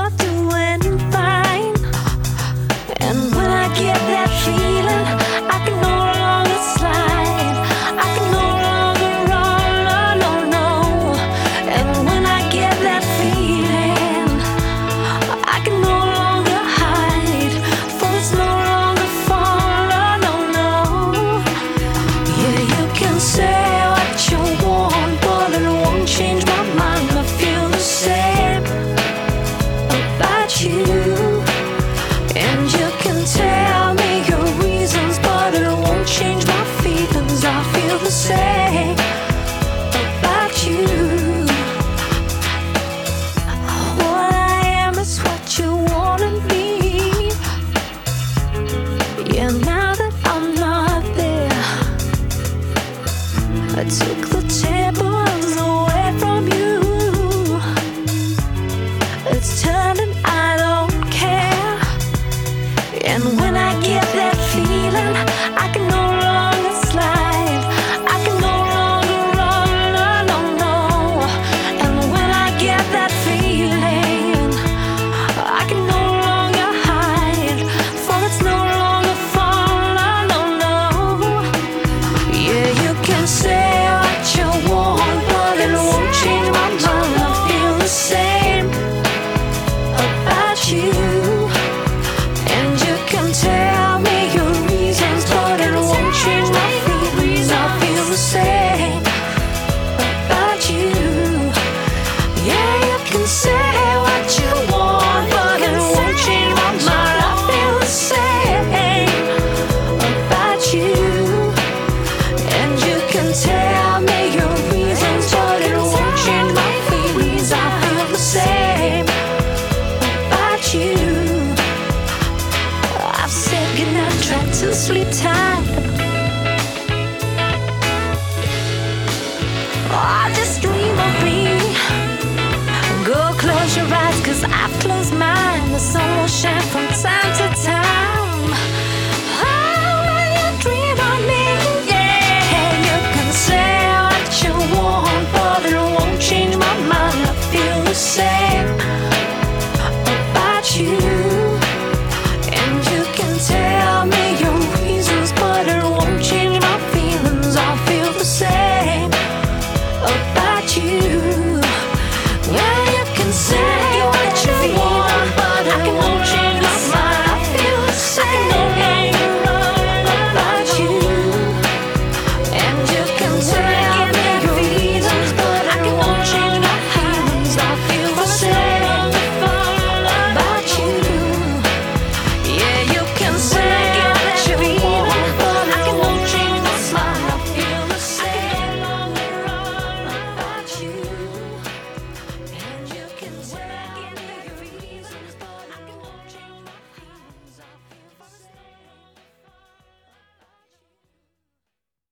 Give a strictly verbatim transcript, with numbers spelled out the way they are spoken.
you're doing fine. And when I get that feeling, I can no longer slide. I can no longer run, no, no, no. And when I get that feeling, I can no longer hide. For it's no longer fall, no, no, no. Yeah, you can say what you want, but it won't change my mind. I feel the same about you. And you can tell me your reasons, but it won't change my feelings. I feel the same about you. What I am is what you wanna be. Yeah, now that I'm not there, I took the tables away from you. It's turning, I don't care. And when I get that feeling, I can no longer slide. I can no longer run, no, no, no. And when I get that feeling, I can no longer hide. For it's no longer fall, no, no, no. Yeah, you can say what you want, but it won't change my mind. I feel the same about you. And you can tell me your reasons, but it won't change my feelings. I feel the same about you. Yeah, you can say what you want, but it won't change my mind. I feel the same about you. And you can tell me your reasons, but it won't change my feelings. I feel the same about you. I've said goodnight, tried to sleep tight. Oh, just dream of me. Go close your eyes, cause I've closed mine. The sun will shine from time to time. Oh, when you dream of me, yeah. You can say what you want, but it won't change my mind. I feel the same